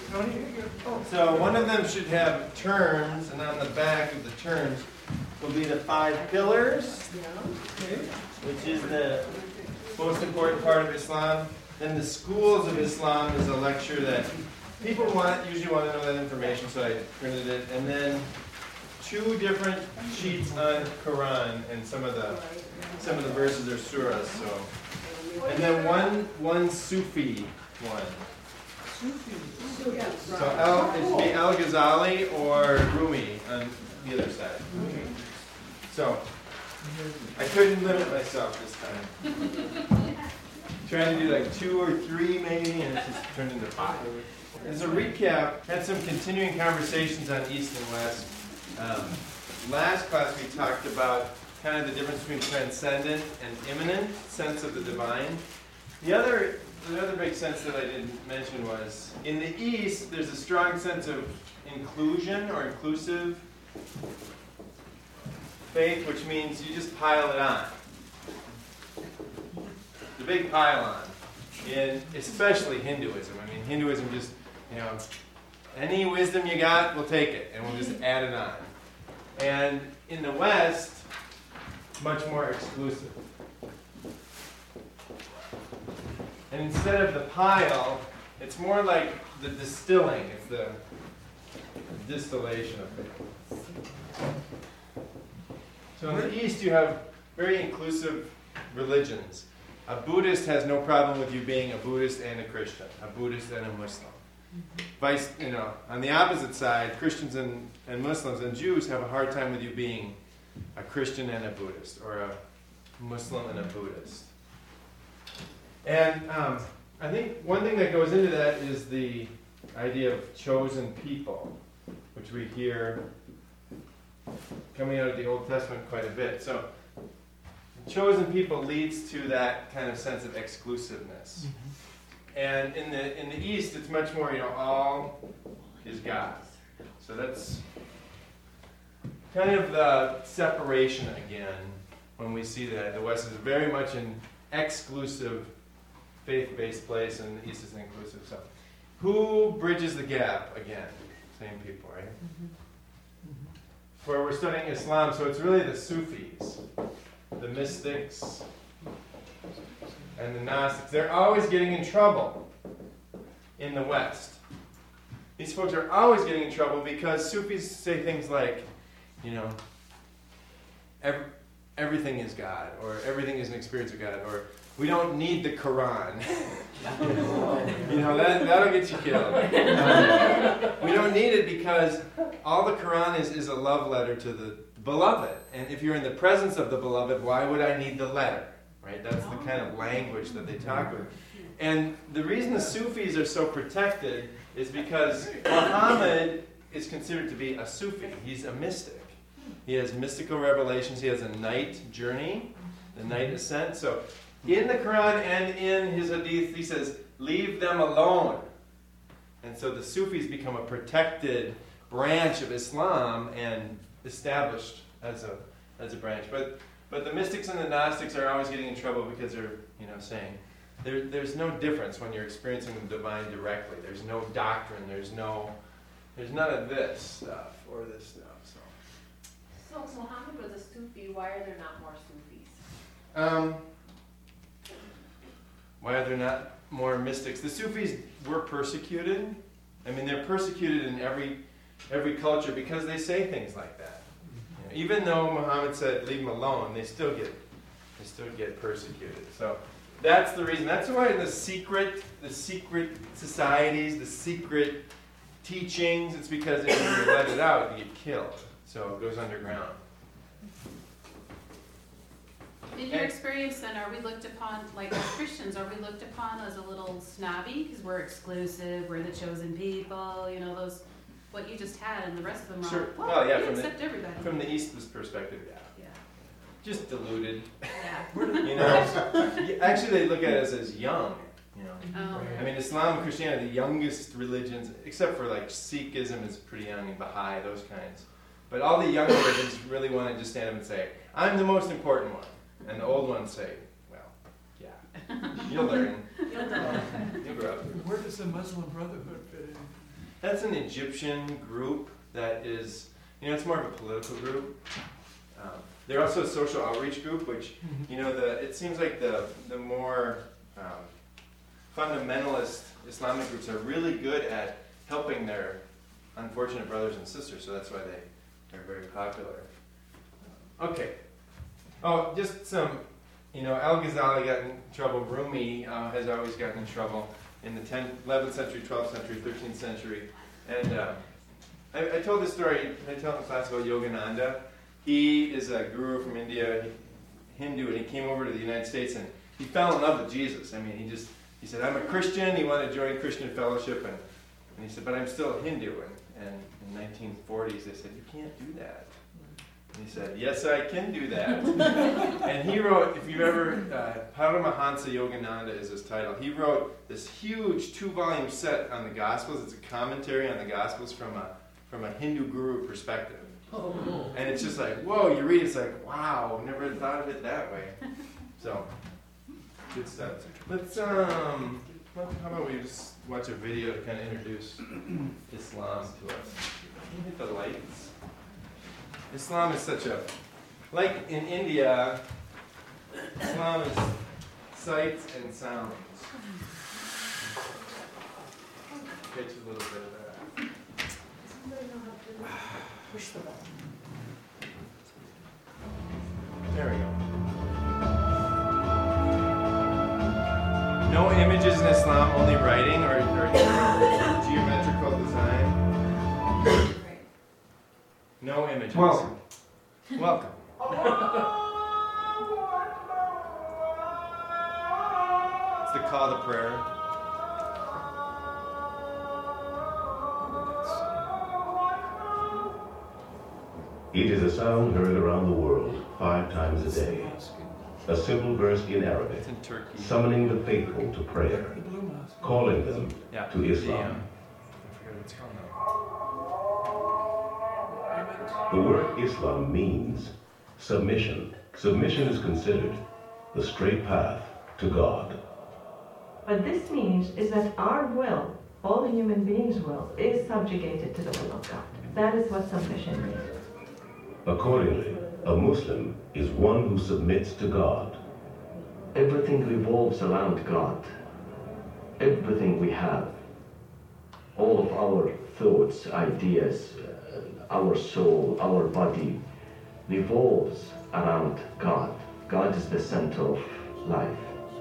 So one of them should have terms, and on the back of the terms will be the 5 pillars, which is the most important part of Islam. Then the schools of Islam is a lecture that people usually want to know that information, so I printed it. And then 2 different sheets on Quran and some of the verses are surahs. So, and then one Sufi one. So it should be Al-Ghazali or Rumi on the other side. So I couldn't limit myself this time. Trying to do like 2 or 3 maybe, and it just turned into 5. As a recap, had some continuing conversations on East and West. Last class we talked about kind of the difference between transcendent and immanent sense of the divine. The other big sense that I didn't mention was, in the East, there's a strong sense of inclusion or inclusive faith, which means you just pile it on. The big pile on. In especially Hinduism. I mean, Hinduism just, any wisdom you got, we'll take it, and we'll just add it on. And in the West, much more exclusive. And instead of the pile, it's more like the distilling. It's the distillation of faith. So in the East, you have very inclusive religions. A Buddhist has no problem with you being a Buddhist and a Christian, a Buddhist and a Muslim. On the opposite side, Christians and Muslims and Jews have a hard time with you being a Christian and a Buddhist, or a Muslim and a Buddhist. And I think one thing that goes into that is the idea of chosen people, which we hear coming out of the Old Testament quite a bit. So chosen people leads to that kind of sense of exclusiveness. And in the East, it's much more, all is God. So that's kind of the separation again when we see that. The West is very much an exclusive, faith-based place, and the East is inclusive. So who bridges the gap again? Same people, right? For we're studying Islam, so it's really the Sufis, the mystics, and the Gnostics. They're always getting in trouble in the West. These folks are always getting in trouble because Sufis say things like, everything is God, or everything is an experience of God, or we don't need the Quran. That'll get you killed. We don't need it because all the Quran is a love letter to the beloved. And if you're in the presence of the beloved, why would I need the letter? Right? That's the kind of language that they talk with. And the reason the Sufis are so protected is because Muhammad is considered to be a Sufi. He's a mystic. He has mystical revelations. He has a night journey, the night ascent. So in the Quran and in his hadith, he says, leave them alone. And so the Sufis become a protected branch of Islam and established as a branch. But the mystics and the Gnostics are always getting in trouble because they're saying there's no difference when you're experiencing the divine directly. There's no doctrine. There's none of this stuff or this stuff. So Muhammad was a Sufi. Why are there not more Sufis? Why are there not more mystics? The Sufis were persecuted. I mean, they're persecuted in every culture because they say things like that. Even though Muhammad said, leave them alone, they still get persecuted. So that's the reason. That's why the secret societies, the secret teachings, it's because if you let it out, you get killed. So it goes underground. In your experience then, are we looked upon, like as Christians, are we looked upon as a little snobby because we're exclusive, we're the chosen people, those, what you just had, and the rest of them are, sure. we accept everybody. From the East's perspective, yeah. Just deluded. Yeah. Actually, they look at us as young. Oh. I mean, Islam and Christianity, the youngest religions, except for like Sikhism is pretty young, and Baha'i, those kinds. But all the young religions really want to just stand up and say, I'm the most important one. And the old ones say, well, yeah, you'll learn. You'll grow up. Where does the Muslim Brotherhood fit in? That's an Egyptian group that is, it's more of a political group. They're also a social outreach group, which, it seems like the more fundamentalist Islamic groups are really good at helping their unfortunate brothers and sisters, so that's why they're very popular. Okay. Oh, just some, Al-Ghazali got in trouble. Rumi has always gotten in trouble in the 11th century, 12th century, 13th century. And I told this story, I tell in class about Yogananda. He is a guru from India, Hindu, and he came over to the United States and he fell in love with Jesus. I mean, he said, I'm a Christian. He wanted to join Christian fellowship, and he said, but I'm still a Hindu. And in the 1940s, they said, you can't do that. And he said, yes, I can do that. And he wrote, if you've ever, Paramahansa Yogananda is his title. He wrote this huge 2-volume set on the Gospels. It's a commentary on the Gospels from a Hindu guru perspective. Oh. And it's just like, whoa, you read it, it's like, wow, never thought of it that way. So, good stuff. Let's, how about we just watch a video to kind of introduce Islam to us. Can you hit the lights? Islam is such a, like in India, Islam is sights and sounds. Catch a little bit of that. Push the button. There we go. No images in Islam, only writing or geometrical design. No images. Welcome. Welcome. It's the call to prayer. It is a sound heard around the world 5 times a day. A simple verse in Arabic, It's in Turkey. summoning the faithful to prayer, calling them to Islam. I forget what it's called now. The word Islam means submission. Submission is considered the straight path to God. What this means is that our will, all human beings' will, is subjugated to the will of God. That is what submission means. Accordingly, a Muslim is one who submits to God. Everything revolves around God. Everything we have, all of our thoughts, ideas, our soul, our body, revolves around God. God is the center of life.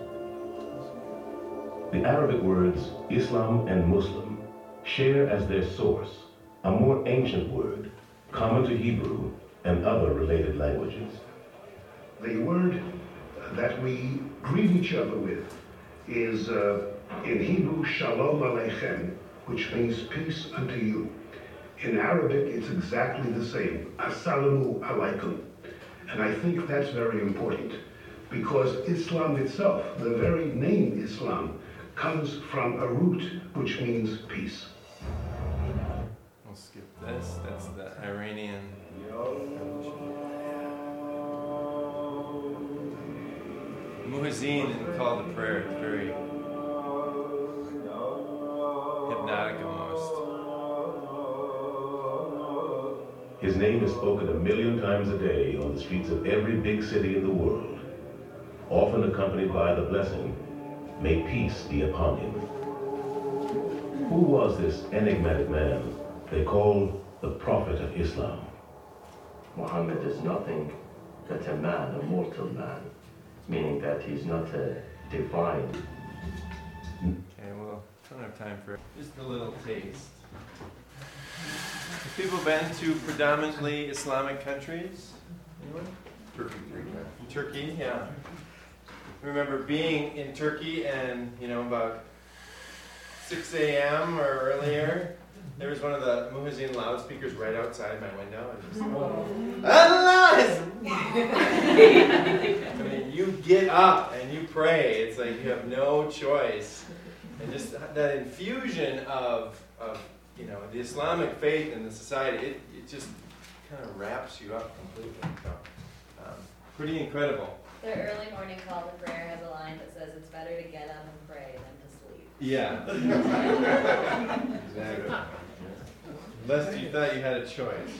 The Arabic words Islam and Muslim share as their source a more ancient word, common to Hebrew and other related languages. The word that we greet each other with is in Hebrew, Shalom Aleichem, which means peace unto you. In Arabic, it's exactly the same, Assalamu Alaikum. And I think that's very important because Islam itself, the very name Islam, comes from a root which means peace. We'll skip this. That's the Iranian. Muezzin and call to prayer. It's very hypnotic almost. His name is spoken 1 million times a day on the streets of every big city in the world, often accompanied by the blessing, may peace be upon him. Who was this enigmatic man they called the Prophet of Islam? Muhammad is nothing but a man, a mortal man, meaning that he's not a divine. Okay, well, don't have time for just a little taste. Have people been to predominantly Islamic countries? Anyone? Turkey. In Turkey, yeah. I remember being in Turkey and, about 6 a.m. or earlier, there was one of the Muezzin loudspeakers right outside my window. And just, Allah! I mean, you get up and you pray. It's like you have no choice. And just that infusion of the Islamic faith in the society, it just kind of wraps you up completely. So, pretty incredible. Their early morning call to prayer has a line that says, it's better to get up and pray than to sleep. Yeah. Exactly. lest you thought you had a choice.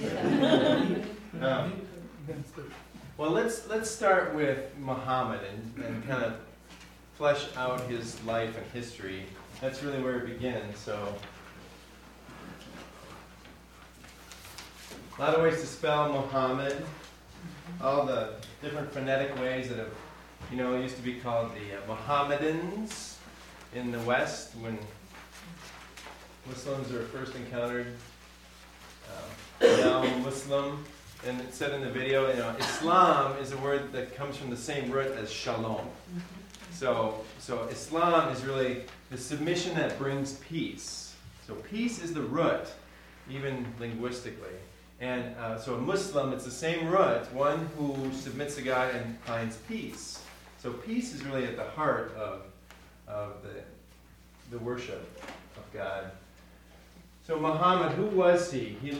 Well, let's start with Muhammad and kind of flesh out his life and history. That's really where it begins. So, a lot of ways to spell Muhammad. All the different phonetic ways that have, used to be called the Mohammedans in the West when Muslims are first encountered. Now Muslim, and it said in the video, Islam is a word that comes from the same root as shalom. So Islam is really the submission that brings peace. So peace is the root, even linguistically. And so a Muslim, it's the same root, one who submits to God and finds peace. So peace is really at the heart of the worship of God. So Muhammad, who was he? He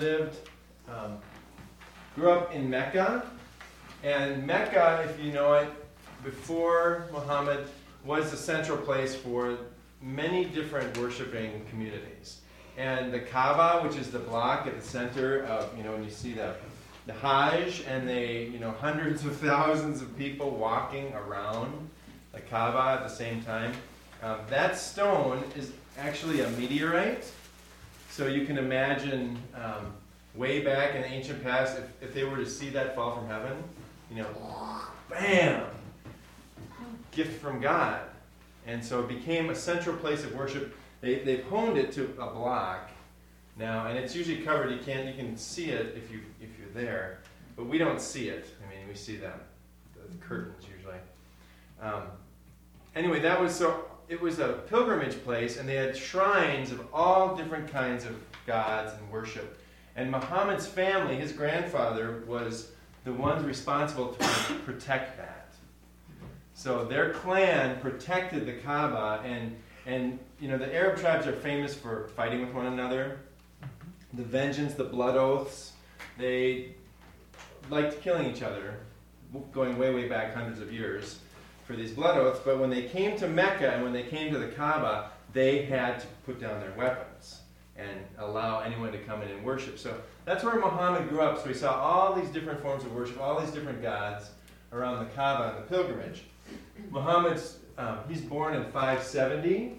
grew up in Mecca. And Mecca, if you know it, before Muhammad, was the central place for many different worshiping communities. And the Kaaba, which is the block at the center of, when you see the Hajj, and they, hundreds of thousands of people walking around the Kaaba at the same time. That stone is actually a meteorite. So you can imagine way back in the ancient past, if they were to see that fall from heaven, bam! Gift from God. And so it became a central place of worship. They've honed it to a block now, and it's usually covered. You can see it if you're there, but we don't see it. I mean, we see the curtains usually. Anyway, it was a pilgrimage place, and they had shrines of all different kinds of gods and worship. And Muhammad's family, his grandfather, was the ones responsible to protect that. So their clan protected the Kaaba, and the Arab tribes are famous for fighting with one another. The vengeance, the blood oaths, they liked killing each other, going way, way back hundreds of years for these blood oaths. But when they came to Mecca and when they came to the Kaaba, they had to put down their weapons and allow anyone to come in and worship. So that's where Muhammad grew up. So he saw all these different forms of worship, all these different gods around the Kaaba and the pilgrimage. Muhammad's, he's born in 570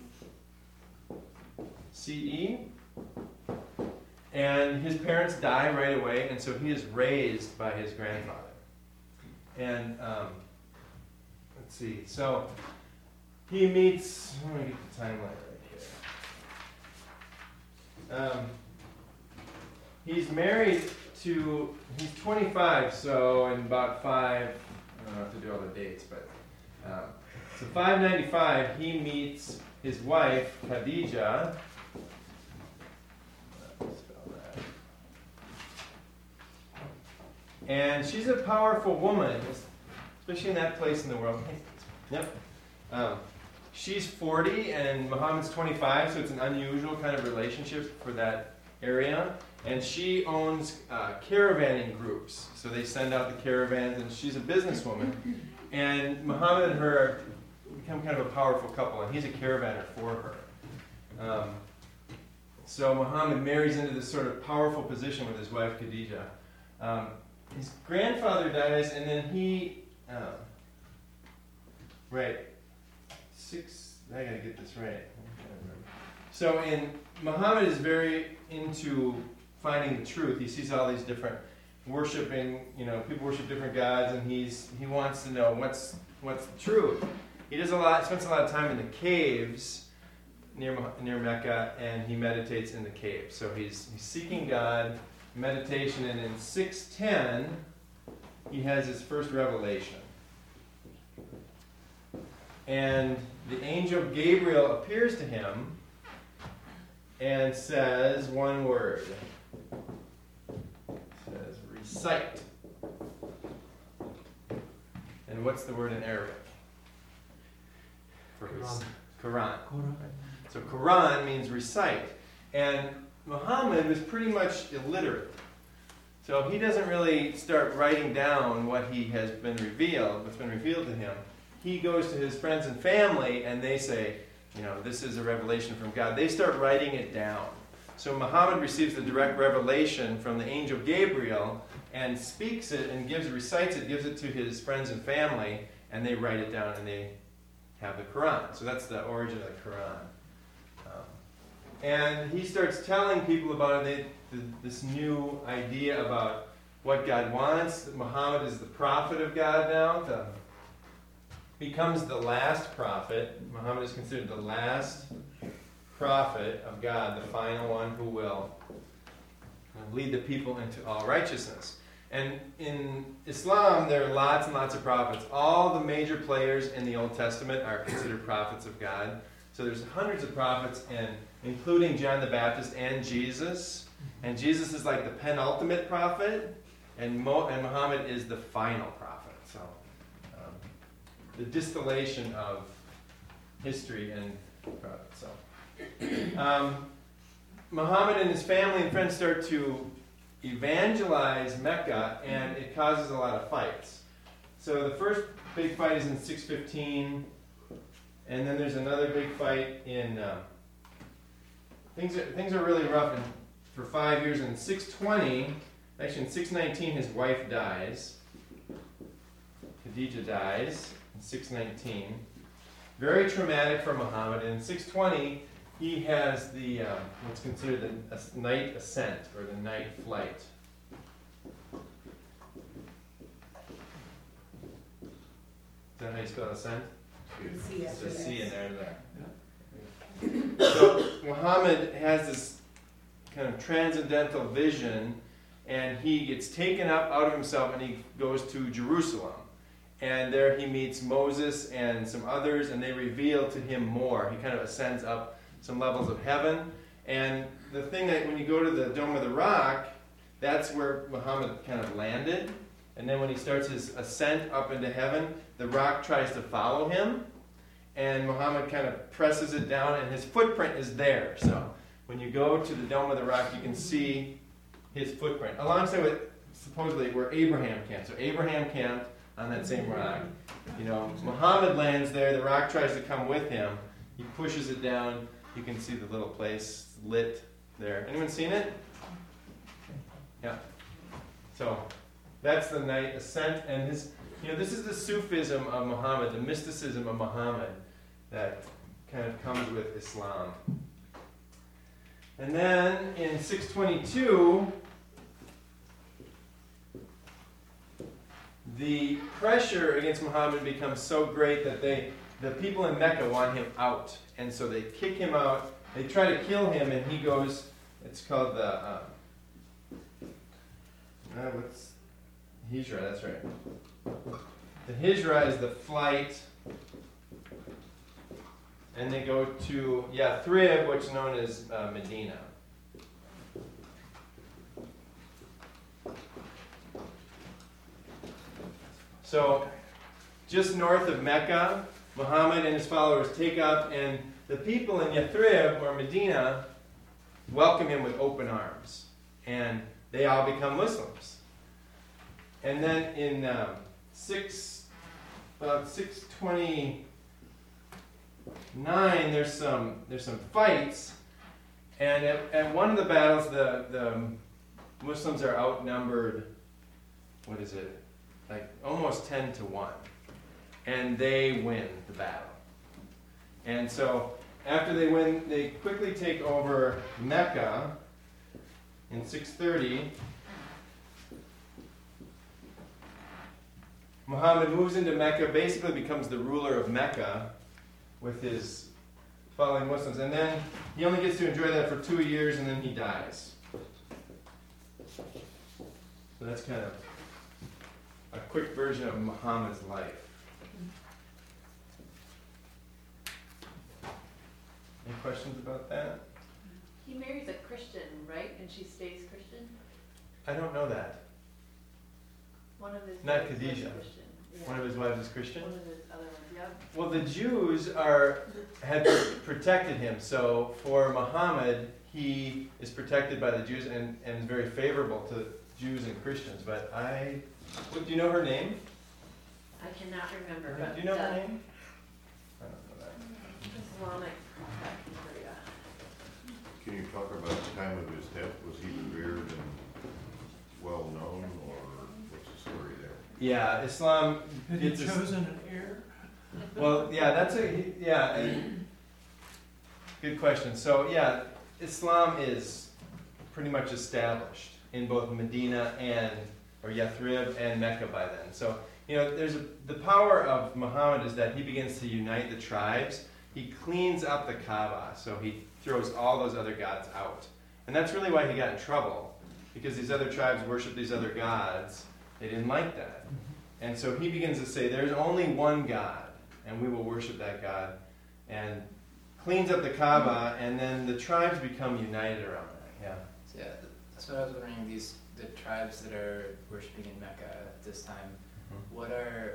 CE, and his parents die right away, and so he is raised by his grandfather. And let's see, so he meets, let me get the timeline right here. He's married to, he's 25, so in about I don't have to do all the dates, but so 595, he meets his wife, Khadija. And she's a powerful woman, especially in that place in the world. Yep. She's 40 and Muhammad's 25, so it's an unusual kind of relationship for that area. And she owns caravanning groups. So they send out the caravans, and she's a businesswoman. And Muhammad and her become kind of a powerful couple, and he's a caravaner for her. So Muhammad marries into this sort of powerful position with his wife, Khadija. His grandfather dies, and then he, I gotta get this right. So Muhammad is very into finding the truth. He sees all these different worshiping, people worship different gods, and he wants to know what's the truth. He spends a lot of time in the caves near Mecca, and he meditates in the caves. So he's seeking God, meditation, and in 610, he has his first revelation. And the angel Gabriel appears to him and says one word. It says, recite. And what's the word in Arabic? Quran. So Quran means recite. And Muhammad was pretty much illiterate. So he doesn't really start writing down what's been revealed to him. He goes to his friends and family, and they say, this is a revelation from God. They start writing it down. So Muhammad receives the direct revelation from the angel Gabriel and speaks it and recites it, gives it to his friends and family, and they write it down and they have the Quran. So that's the origin of the Quran. And he starts telling people about this new idea about what God wants. Muhammad is the prophet of God now. Becomes the last prophet. Muhammad is considered the last prophet of God, the final one who will lead the people into all righteousness. And in Islam, there are lots and lots of prophets. All the major players in the Old Testament are considered prophets of God. So there's hundreds of prophets, and including John the Baptist and Jesus. And Jesus is like the penultimate prophet, and Muhammad is the final prophet. So the distillation of history and prophets. So Muhammad and his family and friends start to evangelize Mecca, and it causes a lot of fights. So the first big fight is in 615, and then there's another big fight in things are really rough for 5 years. In 620, actually in 619, his wife dies. Khadijah dies in 619. Very traumatic for Muhammad. And in 620, he has the what's considered the night ascent, or the night flight. Is that how you spell ascent? It's a C in there. So Muhammad has this kind of transcendental vision, and he gets taken up out of himself and he goes to Jerusalem. And there he meets Moses and some others, and they reveal to him more. He kind of ascends up some levels of heaven. And the thing that when you go to the Dome of the Rock, that's where Muhammad kind of landed. And then when he starts his ascent up into heaven, the rock tries to follow him. And Muhammad kind of presses it down, and his footprint is there. So when you go to the Dome of the Rock, you can see his footprint, alongside with supposedly where Abraham camped. So Abraham camped on that same rock. You know, Muhammad lands there, the rock tries to come with him. He pushes it down. You can see the little place lit there. Anyone seen it? Yeah. So that's the night ascent, and his, this is the Sufism of Muhammad, the mysticism of Muhammad that kind of comes with Islam. And then in 622, the pressure against Muhammad becomes so great that the people in Mecca want him out. And so they kick him out. They try to kill him, and he goes, it's called the, what's Hijra, that's right. The Hijra is the flight, and they go to Yathrib, which is known as Medina. So, just north of Mecca, Muhammad and his followers take up, and the people in Yathrib, or Medina, welcome him with open arms. And they all become Muslims. And then in 629, there's some fights, and at one of the battles, the Muslims are outnumbered. What is it? Like almost 10-1, and they win the battle. And so after they win, they quickly take over Mecca in 630. Muhammad moves into Mecca, basically becomes the ruler of Mecca with his following Muslims. And then he only gets to enjoy that for 2 years, and then he dies. So that's kind of a quick version of Muhammad's life. Any questions about that? He marries a Christian, right? And she stays Christian? I don't know that. One of his Not wives was Khadijah. Christian. Yeah. One of his wives is Christian? One of his other ones, yep. Well, the Jews had protected him. So for Muhammad, he is protected by the Jews and is very favorable to Jews and Christians. But do you know her name? I cannot remember. Do But you know her name? I don't know that. Islamic prophet. Can you talk about the time of his death, was he revered and well known, or what's the story there? Yeah, Islam. Had he chosen an heir? Well, yeah, good question. So yeah, Islam is pretty much established in both Medina or Yathrib and Mecca by then. So the power of Muhammad is that he begins to unite the tribes. He cleans up the Kaaba, so he throws all those other gods out, and that's really why he got in trouble, because these other tribes worship these other gods. They didn't like that, and so he begins to say, "There's only one God, and we will worship that God," and cleans up the Kaaba, and then the tribes become united around that. Yeah. So yeah, that's what I was wondering. The tribes that are worshiping in Mecca at this time, what are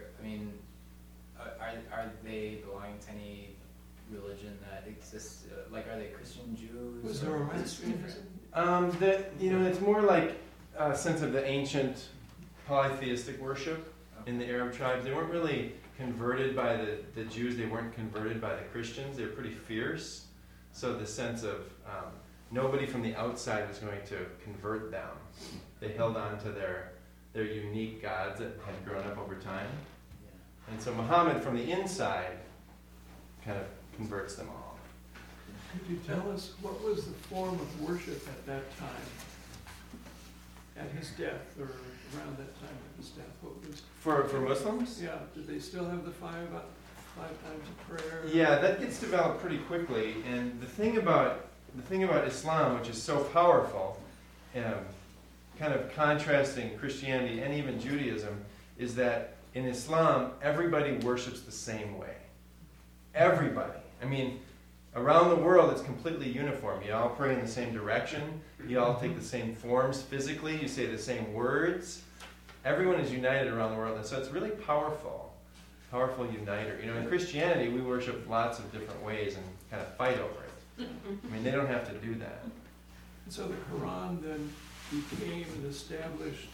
they belonging to any religion that exists? Like, are they Christian, Jews? Was there a race? It's more like a sense of the ancient polytheistic worship in the Arab tribes. They weren't really converted by the Jews. They weren't converted by the Christians. They were pretty fierce. So the sense of nobody from the outside was going to convert them. They held on to their unique gods that had grown up over time. And so Muhammad, from the inside, kind of converts them all. Could you tell us what was the form of worship at that time? At his death, or around that time of his death? What was For Muslims? Yeah, did they still have the five times of prayer? Yeah, that gets developed pretty quickly. And the thing about Islam, which is so powerful, kind of contrasting Christianity and even Judaism, is that in Islam, everybody worships the same way. Everybody. I mean, around the world, it's completely uniform. You all pray in the same direction. You all take the same forms physically. You say the same words. Everyone is united around the world. And so it's really powerful uniter. In Christianity, we worship lots of different ways and kind of fight over it. I mean, they don't have to do that. And so the Quran then became and established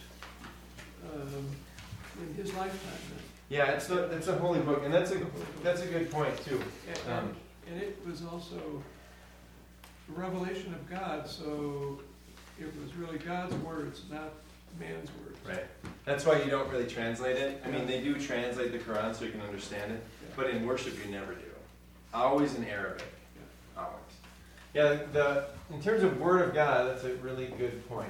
in his lifetime then. Yeah, it's a holy book, and that's a good point too. And it was also a revelation of God, so it was really God's words, not man's words. Right. That's why you don't really translate it. I mean, they do translate the Quran so you can understand it, but in worship you never do. Always in Arabic. Always. Yeah, in terms of Word of God, that's a really good point.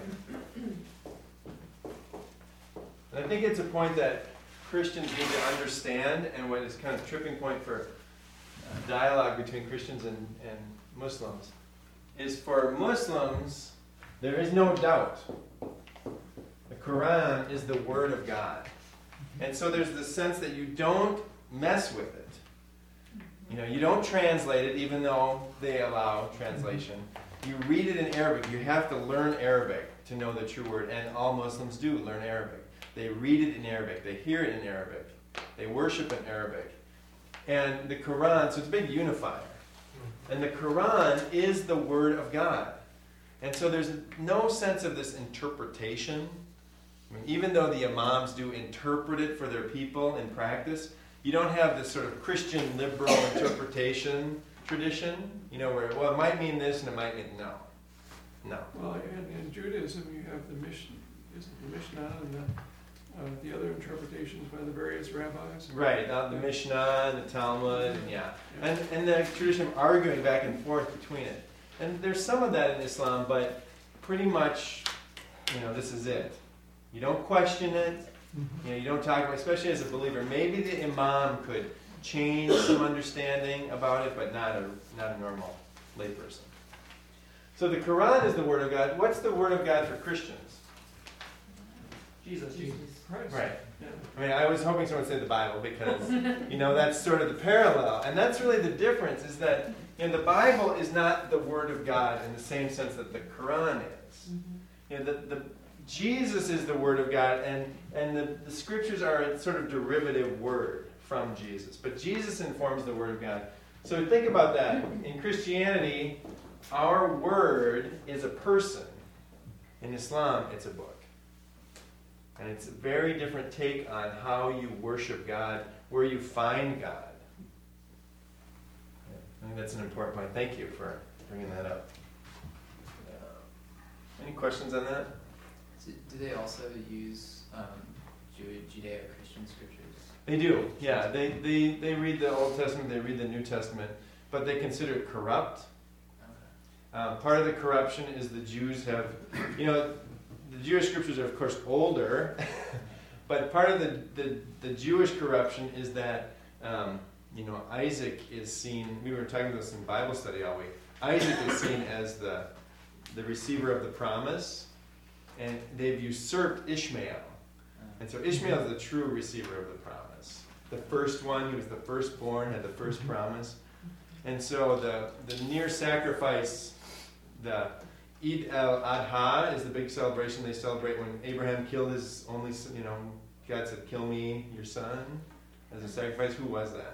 And I think it's a point that Christians need to understand, and what is kind of a tripping point for dialogue between Christians and Muslims, is for Muslims, there is no doubt. The Quran is the Word of God. And so there's the sense that you don't mess with it. You don't translate it, even though they allow translation. You read it in Arabic. You have to learn Arabic to know the true word, and all Muslims do learn Arabic. They read it in Arabic. They hear it in Arabic. They worship in Arabic. And the Quran, so it's a big unifier. And the Quran is the Word of God. And so there's no sense of this interpretation. I mean, even though the imams do interpret it for their people in practice, you don't have this sort of Christian liberal interpretation tradition, where, it might mean this and it might mean no. No. Well, and in Judaism, you have the Mishnah and the other interpretations by the various rabbis. Right, the Mishnah and the Talmud, and the tradition of arguing back and forth between it. And there's some of that in Islam, but pretty much, this is it. You don't question it. You don't talk about, especially as a believer. Maybe the imam could change some understanding about it, but not a normal layperson. So the Quran is the Word of God. What's the Word of God for Christians? Jesus Christ. Right. Yeah. I mean, I was hoping someone would say the Bible, because that's sort of the parallel, and that's really the difference. Is that the Bible is not the Word of God in the same sense that the Quran is. The Jesus is the Word of God, and the Scriptures are a sort of derivative word from Jesus. But Jesus informs the Word of God. So think about that. In Christianity, our word is a person. In Islam, it's a book. And it's a very different take on how you worship God, where you find God. I think that's an important point. Thank you for bringing that up. Any questions on that? Do they also use Judeo-Christian scriptures? They do, yeah. They read the Old Testament, they read the New Testament, but they consider it corrupt. Part of the corruption is the Jews have, the Jewish scriptures are of course older, but part of the Jewish corruption is that, Isaac is seen, we were talking about this in Bible study all week, Isaac is seen as the receiver of the promise, and they've usurped Ishmael. And so Ishmael is the true receiver of the promise. The first one, he was the firstborn, had the first promise. And so the near sacrifice, the Eid al-Adha is the big celebration they celebrate when Abraham killed his only son, God said, kill me, your son, as a sacrifice. Who was that?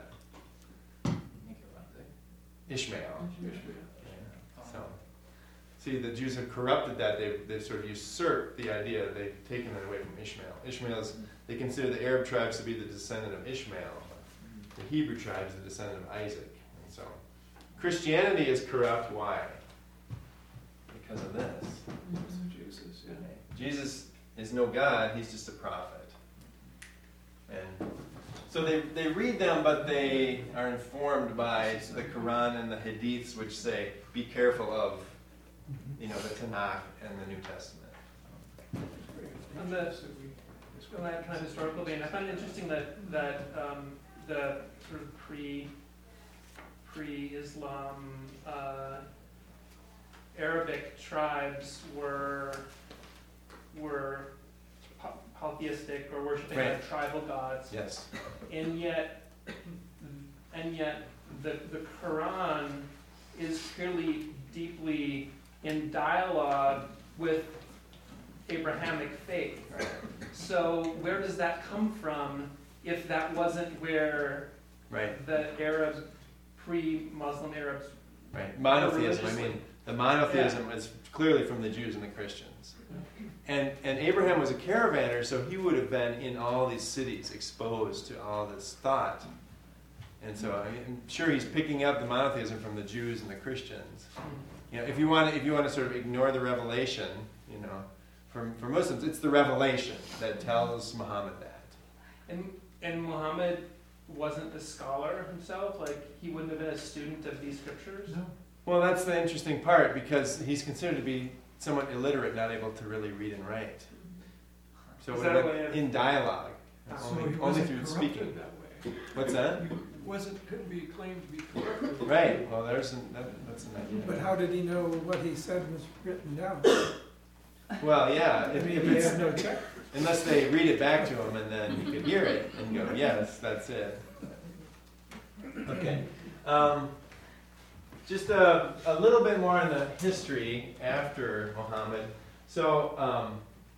Ishmael. Yeah. So, see, the Jews have corrupted that. They've sort of usurped the idea. They've taken it away from Ishmael. They consider the Arab tribes to be the descendant of Ishmael. The Hebrew tribes the descendant of Isaac. And so, Christianity is corrupt. Why? Because of this. Jesus, yeah. Jesus is no God. He's just a prophet. And so they read them, but they are informed by the Quran and the Hadiths, which say, be careful of, the Tanakh and the New Testament. On the kind of historical vein, I find it interesting that the sort of pre-Islam Arabic tribes were polytheistic or worshiping tribal gods. Yes. And yet the Quran is clearly deeply in dialogue with Abrahamic faith. Right. So where does that come from if that wasn't where the Arabs, pre-Muslim Arabs, monotheism, the monotheism is clearly from the Jews and the Christians. And Abraham was a caravaner, so he would have been in all these cities exposed to all this thought. And so I'm sure he's picking up the monotheism from the Jews and the Christians. If you want to sort of ignore the revelation, for Muslims, it's the revelation that tells Muhammad that. And Muhammad wasn't a scholar himself? Like, he wouldn't have been a student of these scriptures? No. Well, that's the interesting part, because he's considered to be somewhat illiterate, not able to really read and write. So it would have been in dialogue, only through speaking. That way. What's that? Couldn't be claimed to be corrupted. Right. Well, that's an idea. But how did he know what he said was written down? Well, yeah. If he it's, had no check. Unless they read it back to him, and then he could hear it and go, "Yes, that's it." Okay. Just a little bit more on the history after Muhammad. So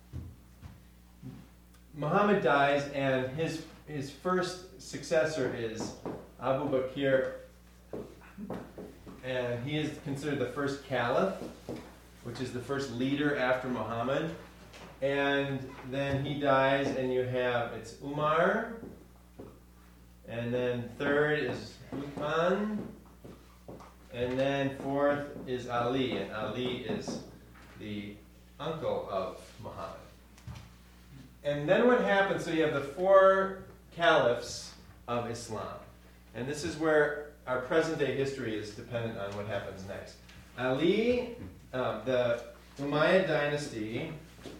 Muhammad dies, and his first successor is Abu Bakr, and he is considered the first caliph, which is the first leader after Muhammad. And then he dies, and you have, it's Umar, and then third is Uthman, and then fourth is Ali, and Ali is the uncle of Muhammad. And then what happens, so you have the four caliphs of Islam. And this is where our present-day history is dependent on what happens next. Ali, the Umayyad dynasty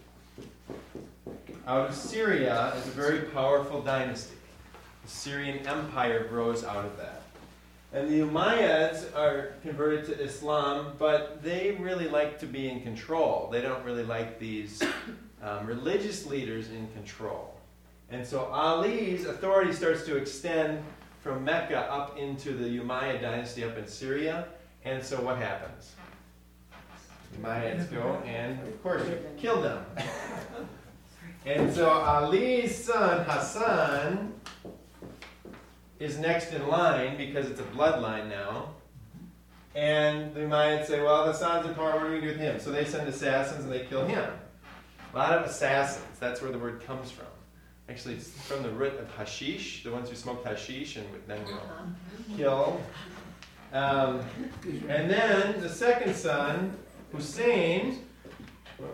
out of Syria is a very powerful dynasty. The Syrian Empire grows out of that. And the Umayyads are converted to Islam, but they really like to be in control. They don't really like these religious leaders in control. And so Ali's authority starts to extend from Mecca up into the Umayyad dynasty up in Syria. And so what happens? The Umayyads go and, of course, kill them. And so Ali's son, Hassan, is next in line because it's a bloodline now. And the Umayyads say, well, Hassan's in power, what are we going to do with him? So they send assassins and they kill him. A lot of assassins, that's where the word comes from. Actually, it's from the root of hashish, the ones who smoked hashish and would then go kill. And then the second son, Hussein,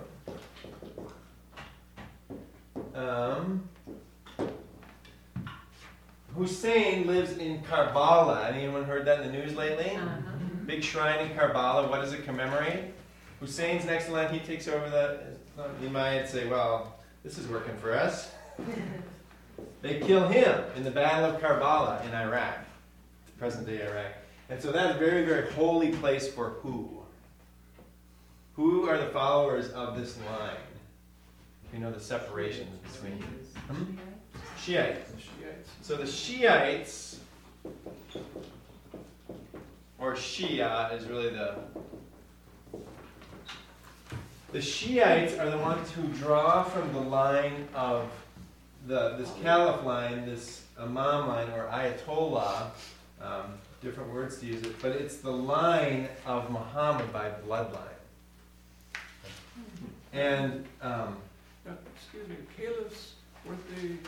Hussein lives in Karbala. Anyone heard that in the news lately? Big shrine in Karbala. What does it commemorate? Hussein's next in line. He takes over the. You might say, well, this is working for us. They kill him in the Battle of Karbala in Iraq, present-day Iraq. And so that's a very, very holy place for who? Who are the followers of this line? You know the separations between Shiites. So the Shiites, or Shia is really the Shiites are the ones who draw from the line of this caliph line, this imam line, or ayatollah, different words to use it, but it's the line of Muhammad by bloodline. And excuse me, caliphs, weren't they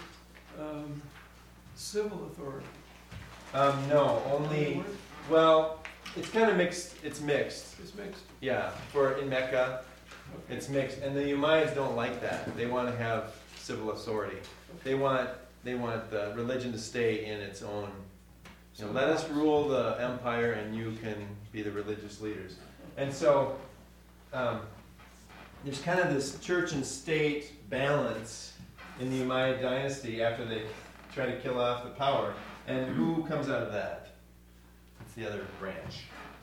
civil authority? No, only, well, it's kind of mixed. It's mixed. It's mixed. Yeah, in Mecca, it's mixed. And the Umayyads don't like that. They want to have civil authority. They want the religion to stay in its own. Let us rule the empire, and you can be the religious leaders. And so there's kind of this church and state balance in the Umayyad dynasty after they try to kill off the power. And who comes out of that? It's the other branch.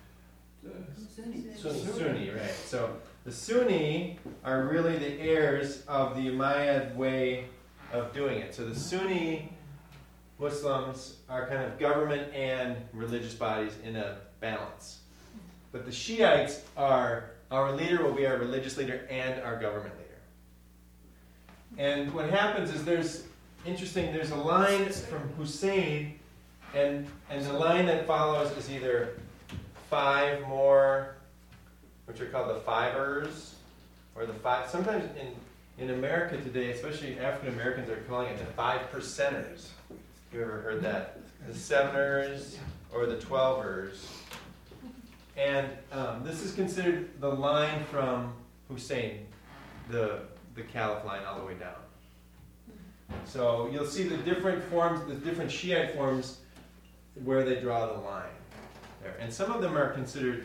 Sunni, right. So the Sunni are really the heirs of the Umayyad way of doing it. So the Sunni Muslims are kind of government and religious bodies in a balance. But the Shiites are, our leader will be our religious leader and our government leader. And what happens is there's a line from Hussein, and the line that follows is either 5 more, which are called the fivers, or the 5, sometimes in America today, especially African Americans, are calling it the 5 percenters. You ever heard that? The 7ers or the 12ers. And this is considered the line from Hussein, the caliph line all the way down. So you'll see the different forms, the different Shiite forms where they draw the line there. And some of them are considered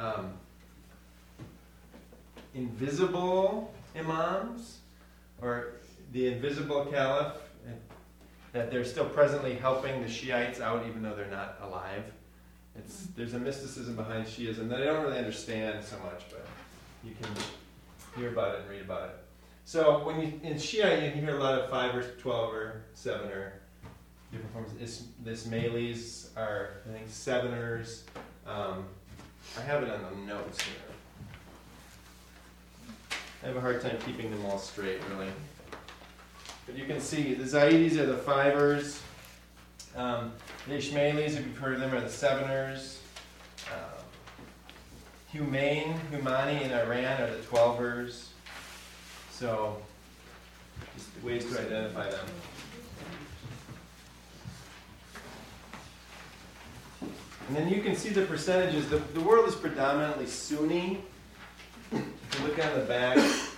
invisible imams, or the invisible caliph, that they're still presently helping the Shiites out even though they're not alive. There's a mysticism behind Shiism that I don't really understand so much, but you can hear about it and read about it. So in Shia, you can hear a lot of 5er, 12er, 7er, different forms. The Ismailis are, I think, 7ers. I have it on the notes here. I have a hard time keeping them all straight, really. But you can see the Zaydis are the 5ers. The Ismailis, if you've heard of them, are the 7ers. Humani in Iran are the 12ers. So, just ways to identify them. And then you can see the percentages. The world is predominantly Sunni. If you look on the back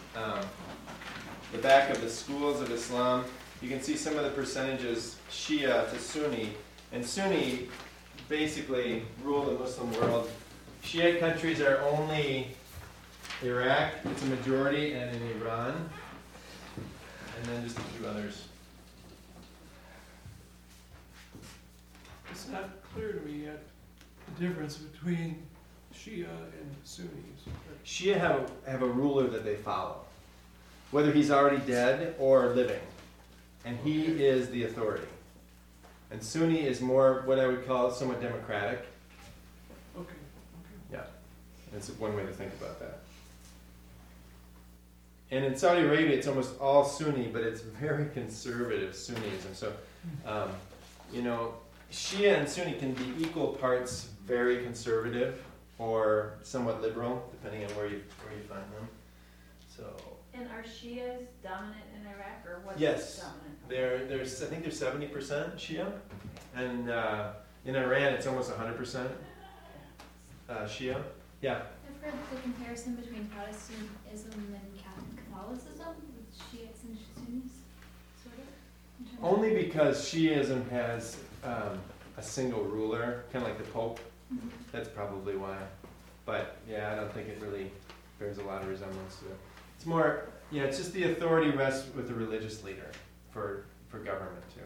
of the schools of Islam, you can see some of the percentages Shia to Sunni. And Sunni basically rule the Muslim world. Shiite countries are only Iraq, it's a majority, and in Iran. And then just a few others. It's not clear to me yet the difference between Shia and Sunnis. Shia have a ruler that they follow, whether he's already dead or living. And he is the authority. And Sunni is more what I would call somewhat democratic. Okay. Yeah, that's one way to think about that. And in Saudi Arabia, it's almost all Sunni, but it's very conservative Sunnism. So, Shia and Sunni can be equal parts very conservative or somewhat liberal, depending on where you find them. So. And are Shias dominant in Iraq, or what's dominant? I think they're 70% Shia, and in Iran it's almost 100% Shia. Yeah. I've heard the comparison between Protestantism and Catholicism with Shiites and Sunnis. Only because Shiism has a single ruler, kind of like the Pope. That's probably why. But yeah, I don't think it really bears a lot of resemblance to it. It's more, yeah, it's just the authority rests with the religious leader for government too.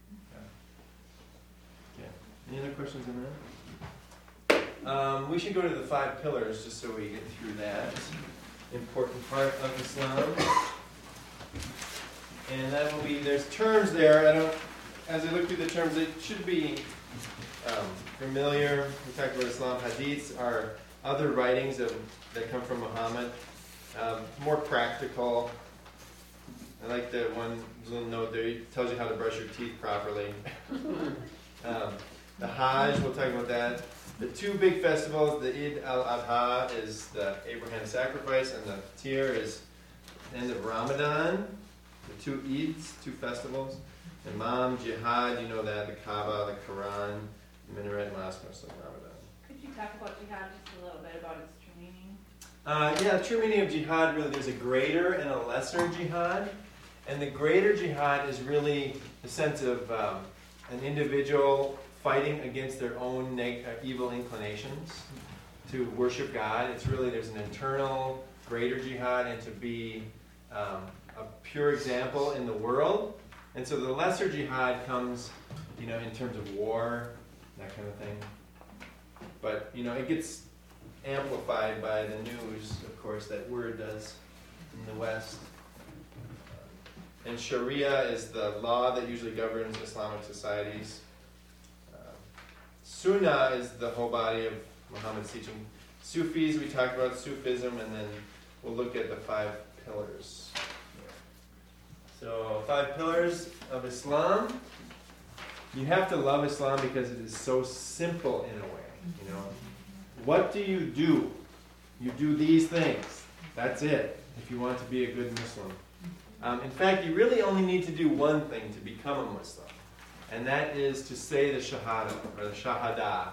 Yeah. Any other questions on that? We should go to the 5 pillars just so we get through that important part of Islam. And that will be, there's terms there. As I look through the terms, it should be familiar. We talked about Islam. Hadiths are other writings that come from Muhammad. More practical. I like the one little note there. It tells you how to brush your teeth properly. The Hajj, we'll talk about that. The 2 big festivals, the Eid al-Adha is the Abraham sacrifice, and the Fitr is the end of Ramadan. The 2 Eids, 2 festivals. Imam, Jihad, you know that, the Kaaba, the Quran, the Minaret Mosque, Muslim Ramadan. Could you talk about jihad just a little bit about its true meaning? Yeah, the true meaning of jihad, really, there's a greater and a lesser jihad. And the greater jihad is really the sense of an individual fighting against their own evil inclinations to worship God. It's really, there's an internal greater jihad, and to be a pure example in the world. And so the lesser jihad comes, in terms of war, that kind of thing. But, it gets amplified by the news, of course, that word does in the West. And Sharia is the law that usually governs Islamic societies. Sunnah is the whole body of Muhammad's teaching. Sufis, we talked about Sufism, and then we'll look at the 5 pillars. So, 5 pillars of Islam. You have to love Islam because it is so simple in a way. What do? You do these things. That's it, if you want to be a good Muslim. In fact, you really only need to do one thing to become a Muslim, and that is to say the Shahada, or the Shahada.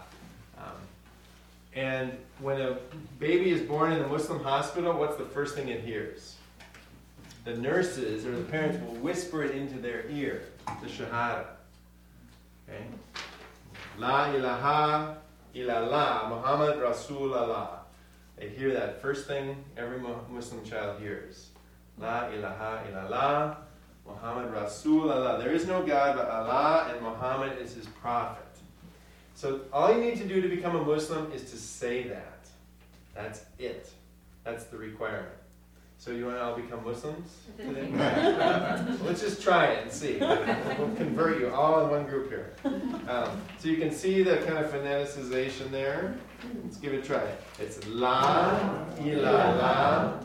And when a baby is born in a Muslim hospital, what's the first thing it hears? The nurses or the parents will whisper it into their ear, the Shahada. Okay? La ilaha illallah, Muhammad Rasul Allah. They hear that first thing every Muslim child hears. La ilaha illallah, Muhammad Rasul Allah. There is no God but Allah, and Muhammad is his prophet. So all you need to do to become a Muslim is to say that. That's it. That's the requirement. So you want to all become Muslims today? Let's just try it and see. We'll convert you all in one group here. So you can see the kind of phoneticization there. Let's give it a try. It's La ilaha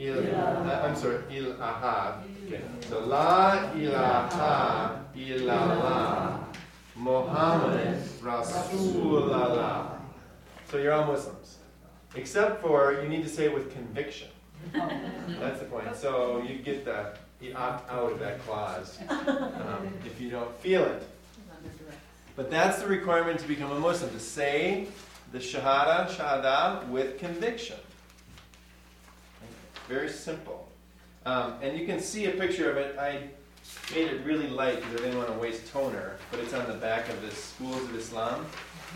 illallah. Okay. So La ilaha illallah, Muhammad Rasulullah. So you're all Muslims. Except for you need to say it with conviction. That's the point. So you get you opt out of that clause if you don't feel it. But that's the requirement to become a Muslim, to say the Shahada with conviction. Very simple. And you can see a picture of it. I made it really light because I didn't want to waste toner, but it's on the back of the Schools of Islam.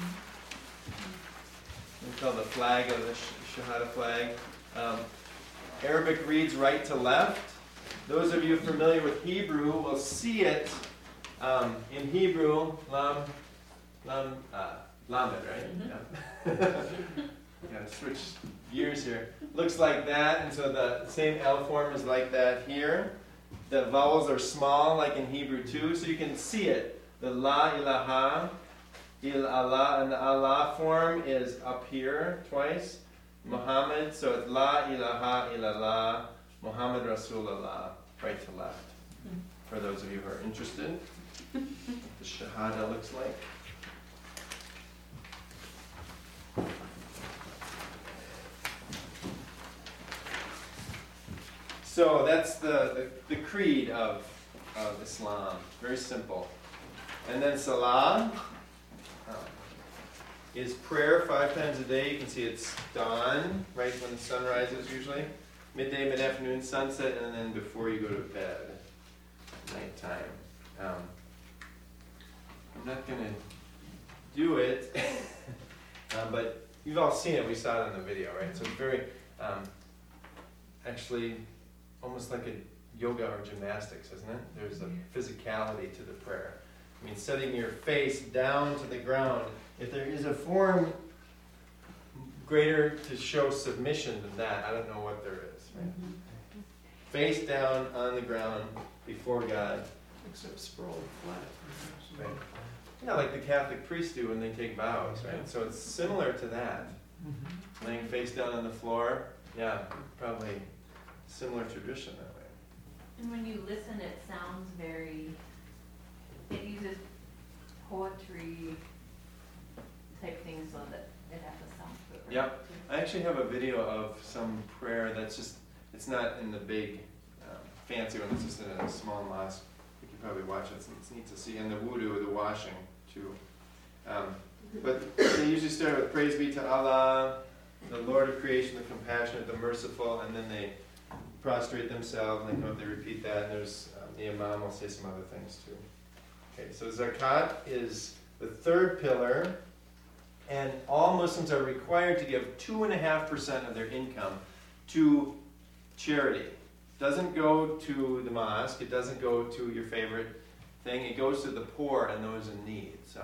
It's called the flag of the Shahada flag. Arabic reads right to left. Those of you familiar with Hebrew will see it in Hebrew, lamed, right? Mm-hmm. Yeah. Gotta switch gears here. Looks like that, and so the same L form is like that here. The vowels are small, like in Hebrew too, so you can see it. The La ilaha illallah, and the Allah form is up here twice. Muhammad, so it's La ilaha illallah, Muhammad Rasulullah, right to left. For those of you who are interested, the Shahada looks like. So that's the creed of Islam. Very simple. And then Salah is prayer 5 times a day. You can see it's dawn, right when the sun rises usually. Midday, mid-afternoon, sunset, and then before you go to bed, nighttime. I'm not going to do it, but you've all seen it. We saw it in the video, right? So it's very, actually, almost like a yoga or gymnastics, isn't it? There's a physicality to the prayer. I mean, setting your face down to the ground. If there is a form greater to show submission than that, I don't know what there is. Right? Face down on the ground before God. Except sprawled flat. Right. Yeah, like the Catholic priests do when they take vows, right? So it's similar to that. Laying face down on the floor. Yeah, probably similar tradition that way. And when you listen, it sounds very, it uses poetry type things so that it has a sound to it. Right? Yep. I actually have a video of some prayer that's just, it's not in the big fancy one, it's just in a small mosque. You can probably watch it, it's neat to see. And the wudu, the washing, too. But they usually start with praise be to Allah, the Lord of creation, the compassionate, the merciful, and then they prostrate themselves, and they come up, they repeat that, and there's, the Imam will say some other things, too. Okay, so zakat is the third pillar, and all Muslims are required to give 2.5% of their income to charity. It doesn't go to the mosque, it doesn't go to your favorite thing, it goes to the poor and those in need. So,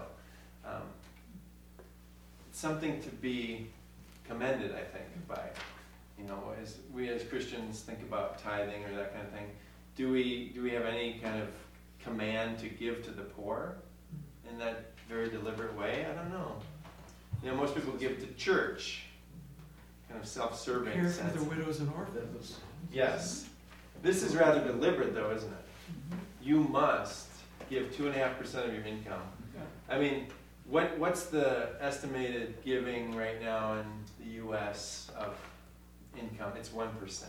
it's something to be commended, I think, by, as we as Christians think about tithing or that kind of thing. Do we have any kind of command to give to the poor in that very deliberate way? I don't know. Most people give to church, kind of self-serving Care sense. for the widows and orphans. Yes. This is rather deliberate, though, isn't it? You must give 2.5% of your income. I mean, what's the estimated giving right now in the U.S. of income? It's 1%.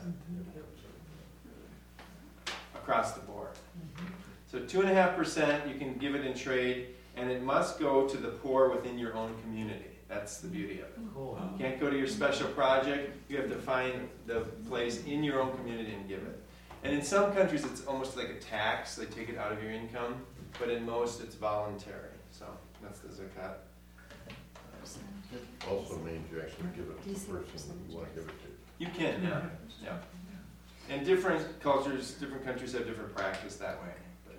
Across the board. So 2.5%, you can give it in trade, and it must go to the poor within your own community. That's the beauty of it. Cool. You can't go to your special project. You have to find the place in your own community and give it. And in some countries, it's almost like a tax. They take it out of your income. But in most, it's voluntary. So that's the zakat. Also means you actually give it to the person you want to give it to. You can, yeah. And different cultures, different countries have different practice that way.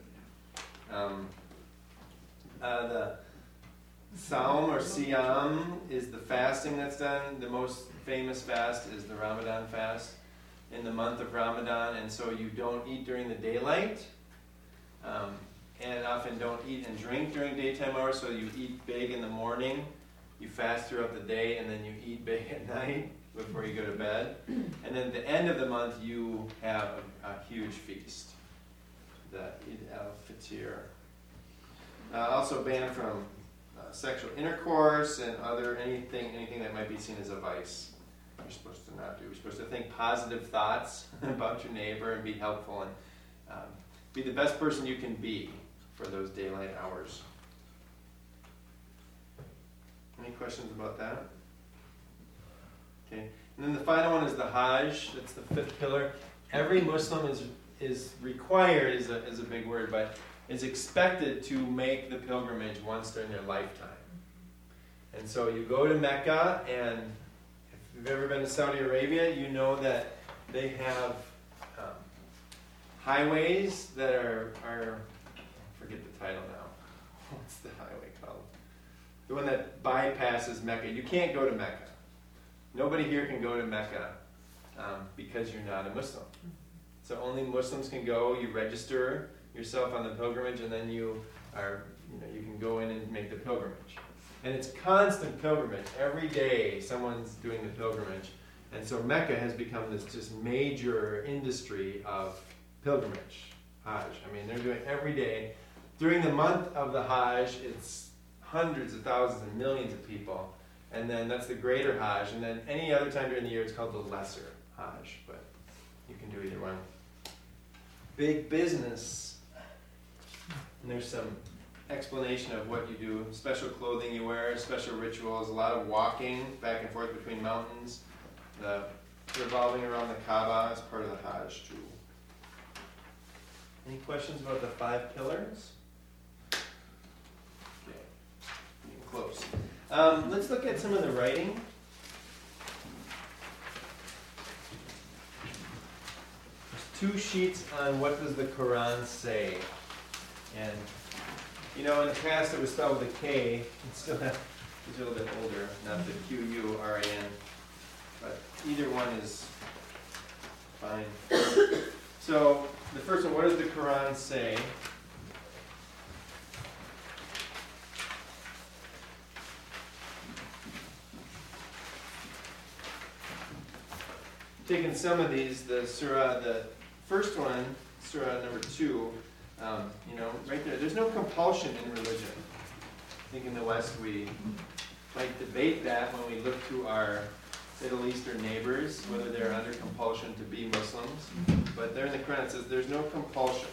But, the Saum or Siyam is the fasting that's done. The most famous fast is the Ramadan fast in the month of Ramadan. And so you don't eat during the daylight and often don't eat and drink during daytime hours. So you eat big in the morning, you fast throughout the day, and then you eat big at night before you go to bed. And then at the end of the month, you have a huge feast, the Eid al-Fitr. Also banned from sexual intercourse and anything that might be seen as a vice. You're supposed to not do. You're supposed to think positive thoughts about your neighbor and be helpful and be the best person you can be for those daylight hours. Any questions about that? Okay. And then the final one is the Hajj. That's the fifth pillar. Every Muslim is required, is a big word, but is expected to make the pilgrimage once during their lifetime. And so you go to Mecca, and if you've ever been to Saudi Arabia, you know that they have highways that are I forget the title now. What's the highway called? The one that bypasses Mecca. You can't go to Mecca. Nobody here can go to Mecca because you're not a Muslim. So only Muslims can go. You register yourself on the pilgrimage, and then you can go in and make the pilgrimage. And it's constant pilgrimage. Every day someone's doing the pilgrimage. And so Mecca has become this just major industry of pilgrimage, Hajj. I mean, they're doing every day. During the month of the Hajj, it's hundreds of thousands and millions of people. And then that's the greater Hajj. And then any other time during the year, it's called the lesser Hajj. But you can do either one. Big business. And there's some explanation of what you do. Special clothing you wear, special rituals, a lot of walking back and forth between mountains. The revolving around the Kaaba is part of the Hajj too. Any questions about the 5 pillars? Okay, getting close. Let's look at some of the writing. There's 2 sheets on what does the Quran say. And, you know, in the past it was spelled with a K. It's still a little bit older, not the Q-U-R-A-N. But either one is fine. So, the first one, what does the Quran say? Taking some of these, the surah, the first one, surah number 2, you know, right there, there's no compulsion in religion. I think in the West we might debate that when we look to our Middle Eastern neighbors, whether they're under compulsion to be Muslims. But there in the Quran it says there's no compulsion.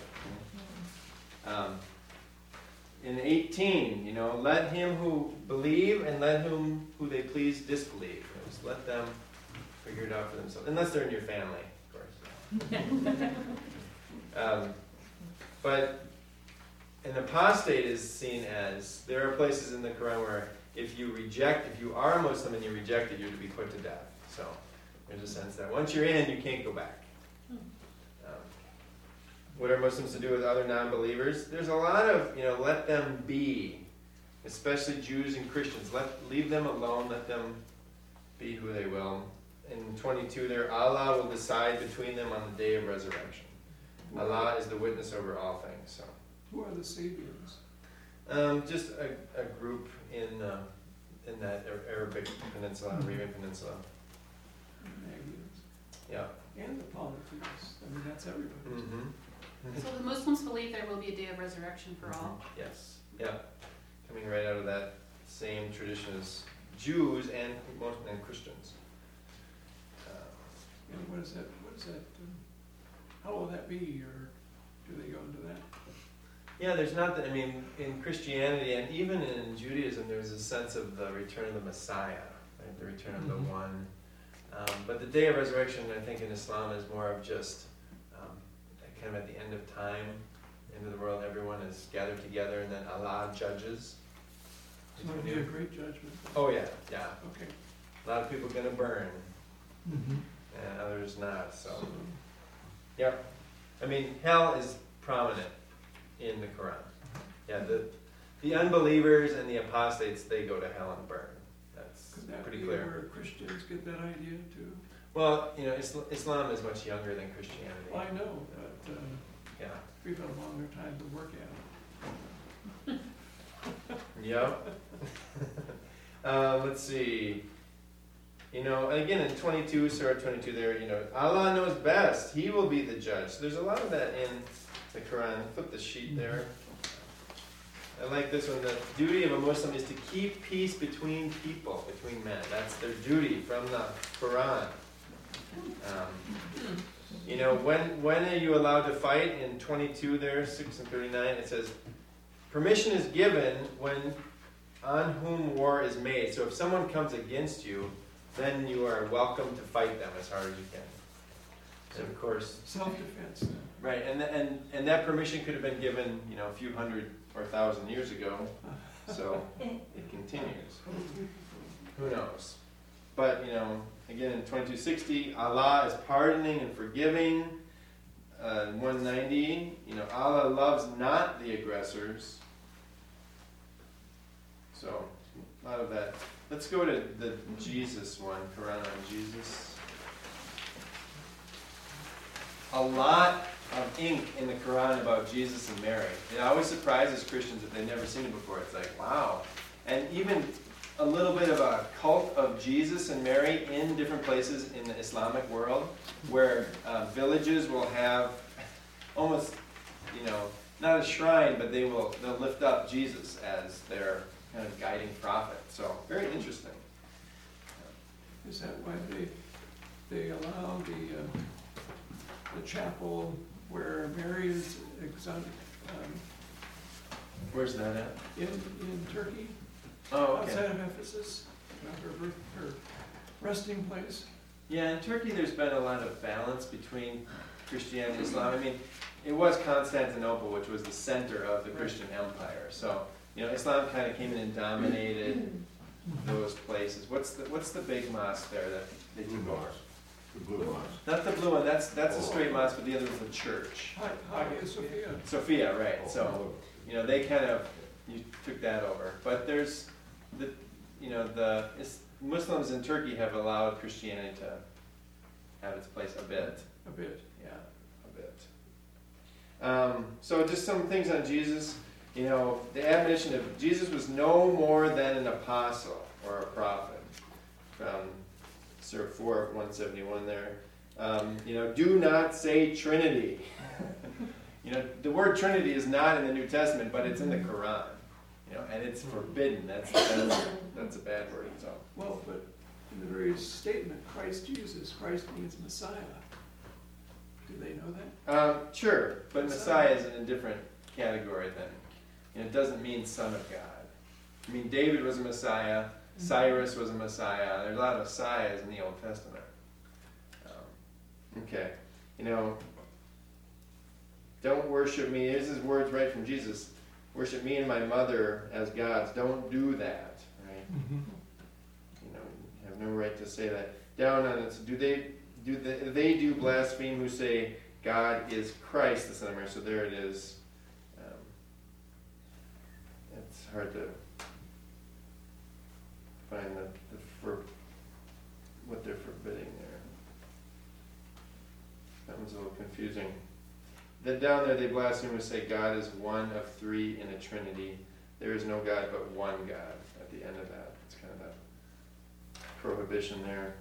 In 18, you know, let him who believe and let whom who they please disbelieve. Just let them figure it out for themselves, unless they're in your family, of course. But an apostate is seen as, there are places in the Quran where if you are a Muslim and you reject it, you're to be put to death. So there's a sense that once you're in, you can't go back. What are Muslims to do with other non-believers? There's a lot of, you know, let them be, especially Jews and Christians. Leave them alone, let them be who they will. In 22 there, Allah will decide between them on the day of resurrection. Allah is the witness over all things. So, who are the Sabians? Just a group in that Arabic peninsula, Arabian Peninsula. Yeah. And the Polytheists. I mean, that's everybody. Mm-hmm. So the Muslims believe there will be a day of resurrection for all? Yes. Yeah. Coming right out of that same tradition as Jews and Christians. And what is that? How will that be, or do they go into that? Yeah, there's not that. I mean, in Christianity and even in Judaism, there's a sense of the return of the Messiah, right? The return of the one. But the day of resurrection, I think, in Islam is more of just kind of at the end of time, end of the world, everyone is gathered together, and then Allah judges. So it'll be a great judgment. Oh yeah, yeah. Okay. A lot of people are going to burn, and others not. So, yep. I mean, hell is prominent in the Quran. Yeah, the unbelievers and the apostates, they go to hell and burn. That's pretty clear. Could that be where Christians get that idea too? Well, you know, Islam is much younger than Christianity. Well, I know, but yeah, we've had a longer time to work at it. Yep. Let's see. You know, again in 22, Surah 22 there, you know, Allah knows best. He will be the judge. So there's a lot of that in the Quran. Flip the sheet there. I like this one. The duty of a Muslim is to keep peace between people, between men. That's their duty from the Quran. You know, when are you allowed to fight? In 22 there, 6 and 39, it says, permission is given when on whom war is made. So if someone comes against you, then you are welcome to fight them as hard as you can. And of course, self-defense. Right, and that permission could have been given, you know, a few hundred or 1,000 years ago. So it continues. Who knows? But, you know, again in 2260, Allah is pardoning and forgiving. 190, you know, Allah loves not the aggressors. So, a lot of that. Let's go to the Jesus one, Quran on Jesus. A lot of ink in the Quran about Jesus and Mary. It always surprises Christians if they've never seen it before. It's like, wow. And even a little bit of a cult of Jesus and Mary in different places in the Islamic world, where villages will have almost, you know, not a shrine, but they'll lift up Jesus as their kind of guiding prophet. So very interesting. Is that why they allow the chapel where Mary is exotic? Where's that at? In Turkey. Oh, okay. Outside of Ephesus, her resting place. Yeah, in Turkey there's been a lot of balance between Christianity and Islam. I mean, it was Constantinople, which was the center of the Christian empire. So, Islam kind of came in and dominated those places. What's the big mosque there that they took over? The blue mosque. Not the blue one. That's a straight mosque, but the other was the church. Hagia Sophia. Sophia, right? So, they kind of took that over. But there's the Muslims in Turkey have allowed Christianity to have its place a bit. A bit. Yeah, a bit. So just some things on Jesus. The admonition of Jesus was no more than an apostle or a prophet. From Surah 4:171 there. Do not say Trinity. The word Trinity is not in the New Testament, but it's in the Quran. And it's forbidden. That's a bad word. So. Well, but in the very statement, Christ Jesus, Christ means Messiah. Do they know that? Sure, but Messiah is in a different category than, it doesn't mean Son of God. I mean, David was a Messiah, Cyrus was a Messiah. There's a lot of Messiahs in the Old Testament. Okay, don't worship me. Here's his words right from Jesus. Worship me and my mother as gods. Don't do that, right? Mm-hmm. You have no right to say that. Down on it. They do blaspheme who say God is Christ, the Son of Mary. So there it is. It's hard to find what they're forbidding there. That one's a little confusing. Then down there they blaspheme who say God is one of three in a Trinity. There is no God but one God at the end of that. It's kind of a prohibition there.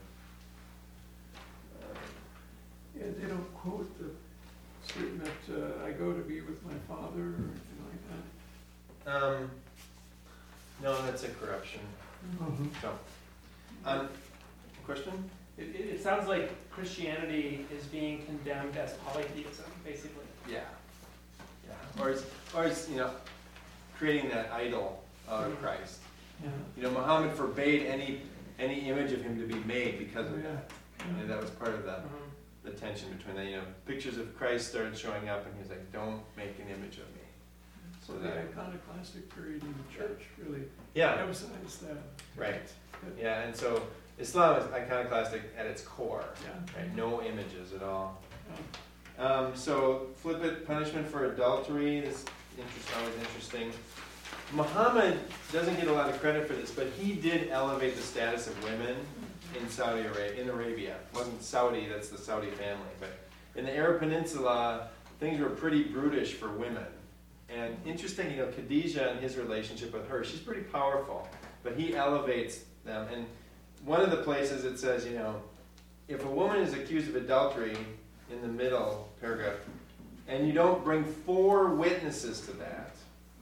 And they don't quote the statement, I go to be with my Father, or anything like that? No, that's a corruption. Mm-hmm. So, question? It sounds like Christianity is being condemned as polytheism, basically. Yeah. Or it's creating that idol of Christ. Yeah. Muhammad forbade any image of him to be made because of that. And that was part of the tension between that. Pictures of Christ started showing up, and he was like, "Don't make an image of me." So the iconoclastic period in the church really emphasized that. Right. Yeah, and so Islam is iconoclastic at its core. Yeah. Right? No images at all. So flip it, punishment for adultery. This is always interesting. Muhammad doesn't get a lot of credit for this, but he did elevate the status of women in Saudi Arabia. In Arabia, it wasn't Saudi. That's the Saudi family, but in the Arab Peninsula, things were pretty brutish for women. And interesting, Khadijah and his relationship with her, she's pretty powerful, but he elevates them. And one of the places it says, if a woman is accused of adultery, in the middle paragraph, and you don't bring 4 witnesses to that,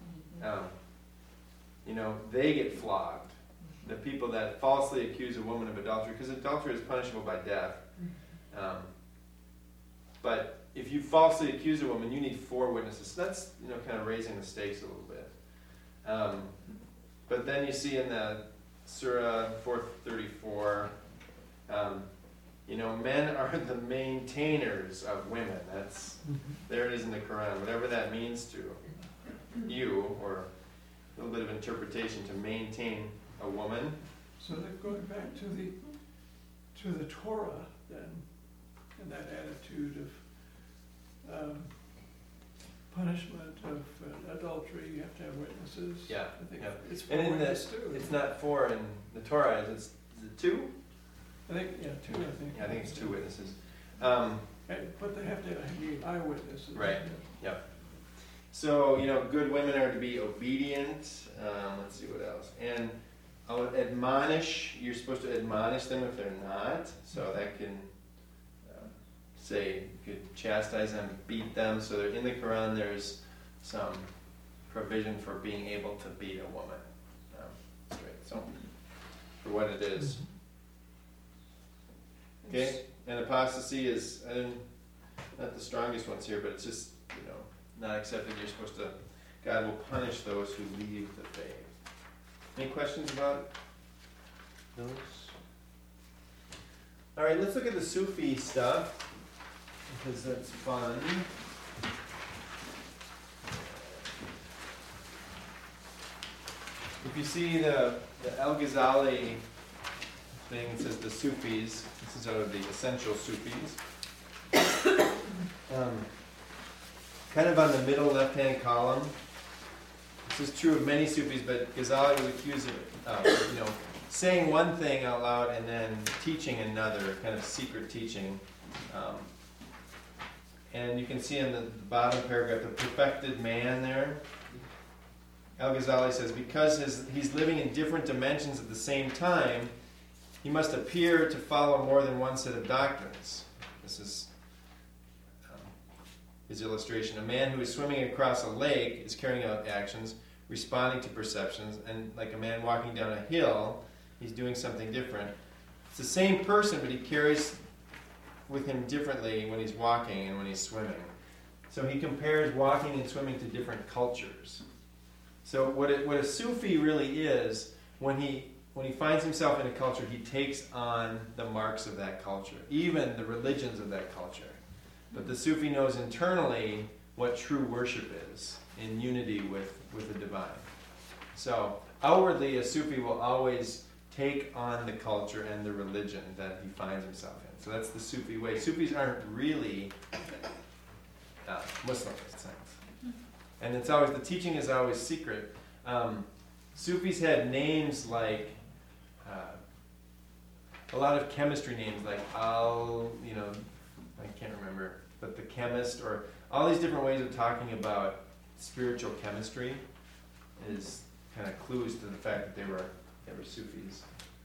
they get flogged. The people that falsely accuse a woman of adultery, because adultery is punishable by death. But if you falsely accuse a woman, you need 4 witnesses. So that's kind of raising the stakes a little bit. But then you see in the Surah 434, men are the maintainers of women. There it is in the Quran. Whatever that means to you, or a little bit of interpretation, to maintain a woman. So they're going back to the Torah then, and that attitude of punishment of adultery. You have to have witnesses. Yeah, I think it's 4 and in witnesses too. it's not 4 in the Torah. Is it 2? I think 2. I think. Yeah, I think it's 2 witnesses. But they have to have eyewitnesses. Right. Yep. So good women are to be obedient. Let's see what else. And admonish. You're supposed to admonish them if they're not. So that can say you could chastise them, beat them. So in the Quran, there's some provision for being able to beat a woman. Straight. So for what it is. Okay, and apostasy is not the strongest ones here, but it's just not accepted. You're supposed to. God will punish those who leave the faith. Any questions about those? All right, let's look at the Sufi stuff because that's fun. if you see the Al-Ghazali thing, it says the Sufis. This is out of the Essential Sufis. Kind of on the middle left-hand column. This is true of many Sufis, but Ghazali was accused of, saying one thing out loud and then teaching another, kind of secret teaching. And you can see in the bottom paragraph, the perfected man there. Al-Ghazali says, because he's living in different dimensions at the same time, he must appear to follow more than one set of doctrines. This is his illustration. A man who is swimming across a lake is carrying out actions, responding to perceptions, and like a man walking down a hill, he's doing something different. It's the same person, but he carries with him differently when he's walking and when he's swimming. So he compares walking and swimming to different cultures. So what a Sufi really is, when he finds himself in a culture, he takes on the marks of that culture, even the religions of that culture. But the Sufi knows internally what true worship is, in unity with the divine. So outwardly, a Sufi will always take on the culture and the religion that he finds himself in. So that's the Sufi way. Sufis aren't really Muslim in a sense. And it's always, the teaching is always secret. Sufis had names like, a lot of chemistry names like I can't remember, but the chemist, or all these different ways of talking about spiritual chemistry is kind of clues to the fact that they were Sufis.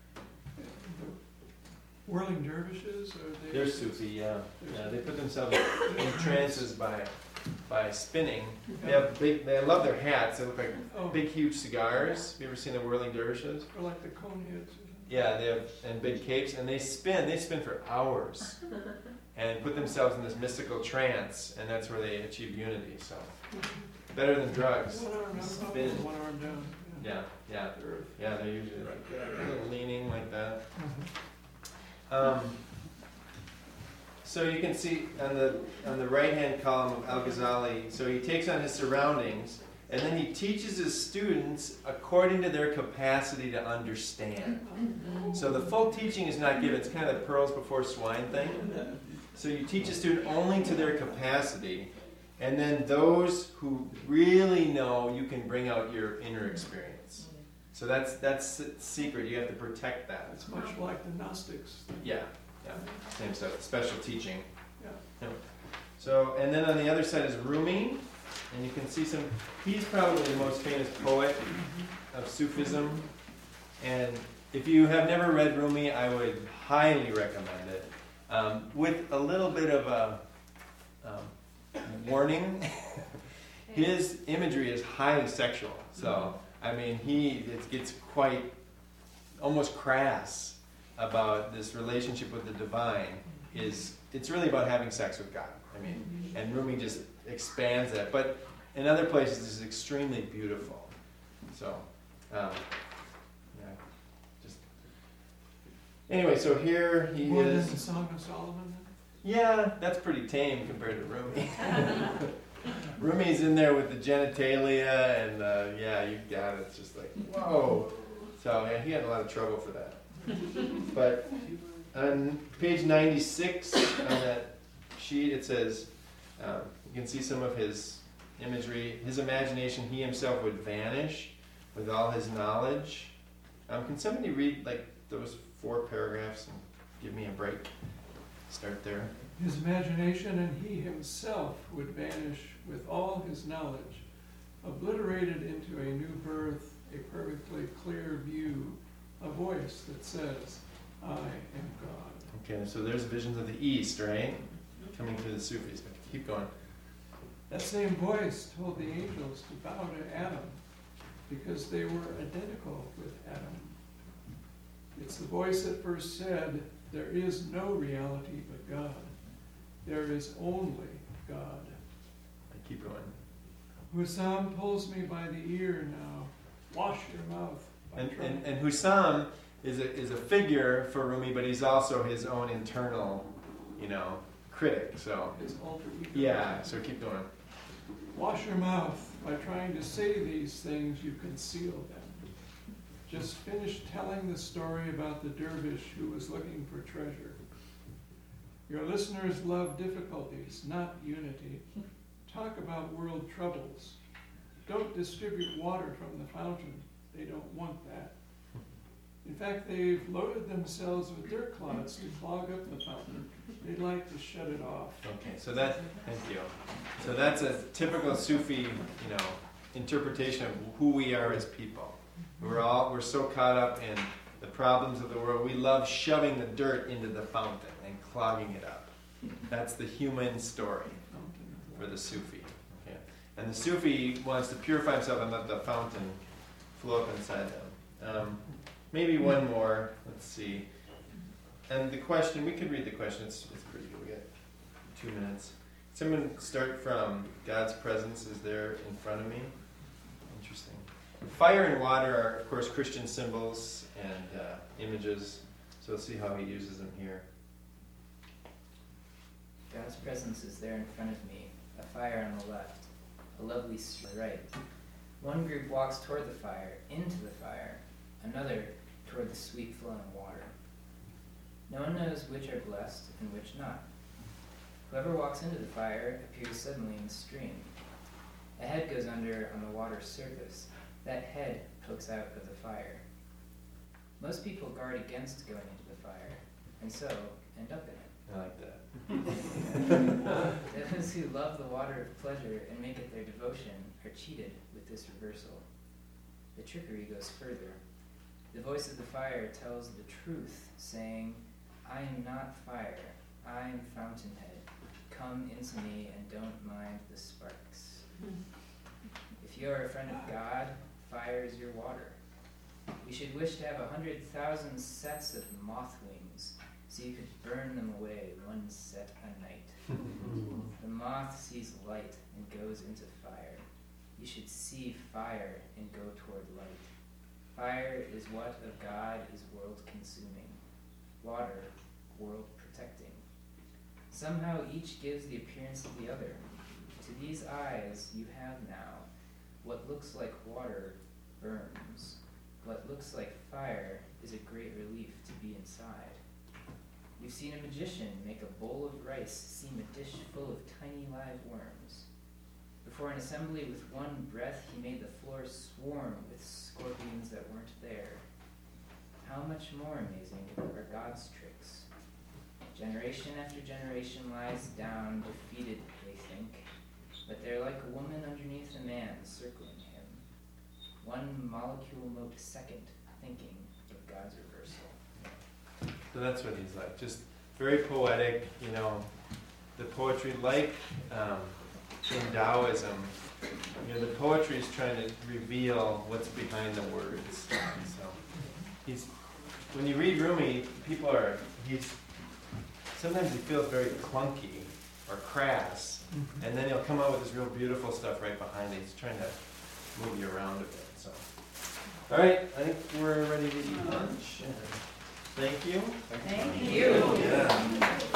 The whirling dervishes, are they? They're Sufi, yeah. Yeah, they put themselves in trances by spinning. They love their hats. They look like big, huge cigars. Have you ever seen the whirling dervishes? Or like the cone heads. Yeah, they have, and big capes, and they spin for hours, and put themselves in this mystical trance, and that's where they achieve unity. So, better than drugs. One arm Spin. up, one arm down. Yeah. They're usually like that, a little leaning like that. So you can see on the right-hand column of Al-Ghazali, so he takes on his surroundings, and then he teaches his students according to their capacity to understand. So the full teaching is not given. It's kind of the pearls before swine thing. So you teach a student only to their capacity, and then those who really know, you can bring out your inner experience. So that's the secret. You have to protect that. It's much like the Gnostics. Yeah. Same stuff. Special teaching. Yeah. So, and then on the other side is Rumi, and you can see he's probably the most famous poet of Sufism. And if you have never read Rumi, I would highly recommend it. With a little bit of a warning, his imagery is highly sexual. So, I mean, it gets quite almost crass about this relationship with the divine. It's really about having sex with God. I mean, and Rumi just expands that. But in other places, it's extremely beautiful. So, anyway, so here he More is. than the Song of Solomon? Yeah, that's pretty tame compared to Rumi. Rumi's in there with the genitalia, and you got it. It's just like, whoa. So he had a lot of trouble for that. But on page 96 on that sheet, it says, you can see some of his imagery. His imagination, he himself would vanish with all his knowledge. Can somebody read like those 4 paragraphs and give me a break? Start there. His imagination and he himself would vanish with all his knowledge, obliterated into a new birth, a perfectly clear view, a voice that says, I am God. Okay, so there's visions of the East, right? Coming through the Sufis. But keep going. That same voice told the angels to bow to Adam because they were identical with Adam. It's the voice that first said, there is no reality but God. There is only God. I keep going. Hussam pulls me by the ear now. Wash your mouth. And Hussam is a figure for Rumi, but he's also his own internal, critic. So his alter ego. Yeah. So keep going. Wash your mouth. By trying to say these things, you conceal them. just finished telling the story about the dervish who was looking for treasure. Your listeners love difficulties, not unity. Talk about world troubles. Don't distribute water from the fountain. They don't want that. In fact, they've loaded themselves with dirt clods to clog up the fountain. They'd like to shut it off. Okay, so thank you. So that's a typical Sufi, interpretation of who we are as people. We're so caught up in the problems of the world. We love shoving the dirt into the fountain and clogging it up. That's the human story for the Sufi. Okay. And the Sufi wants to purify himself and let the fountain flow up inside them. Maybe one more. Let's see. And the question, we could read the question. It's pretty good. We got 2 minutes. Someone start from God's presence is there in front of me. Interesting. Fire and water are, of course, Christian symbols and images. So let's see how he uses them here. God's presence is there in front of me, a fire on the left, a lovely street on the right. One group walks toward the fire, into the fire, another toward the sweet flowing water. No one knows which are blessed and which not. Whoever walks into the fire appears suddenly in the stream. A head goes under on the water's surface. That head pokes out of the fire. Most people guard against going into the fire, and so end up in it. I like that. Those who love the water of pleasure and make it their devotion are cheated with this reversal. The trickery goes further. The voice of the fire tells the truth, saying, I am not fire, I am fountainhead. Come into me and don't mind the sparks. If you are a friend of God, fire is your water. We should wish to have 100,000 sets of moth wings, so you could burn them away one set a night. The moth sees light and goes into fire. You should see fire and go toward light. Fire is what of God is world-consuming. Water, world-protecting. Somehow each gives the appearance of the other. To these eyes you have now, what looks like water burns. What looks like fire is a great relief to be inside. You've seen a magician make a bowl of rice seem a dish full of tiny live worms. Before an assembly with one breath, he made the floor swarm with scorpions that weren't there. How much more amazing are God's tricks? Generation after generation lies down, defeated, they think, but they're like a woman underneath a man circling him. One molecule mote second, thinking of God's reversal. So that's what he's like. Just very poetic, the poetry, like in Taoism, the poetry is trying to reveal what's behind the words. So when you read Rumi, sometimes he feels very clunky or crass, and then he'll come out with this real beautiful stuff right behind it. He's trying to move you around a bit. So, all right, I think we're ready to eat lunch. Thank you. Thank you. Yeah.